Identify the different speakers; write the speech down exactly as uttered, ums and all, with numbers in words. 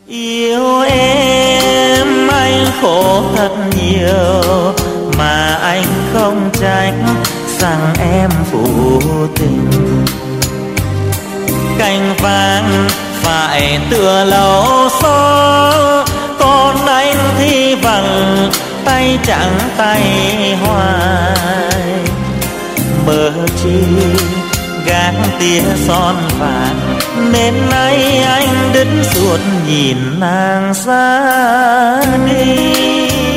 Speaker 1: Yêu em anh khổ thật nhiều, mà anh không trách rằng em phụ tình. Cành vàng phải tựa lâu số, còn anh thì vắng tay trắng tay hoài. Mơ chi gác tia son vàng, nên nay anh đứng suốt nhìn nàng ra đi.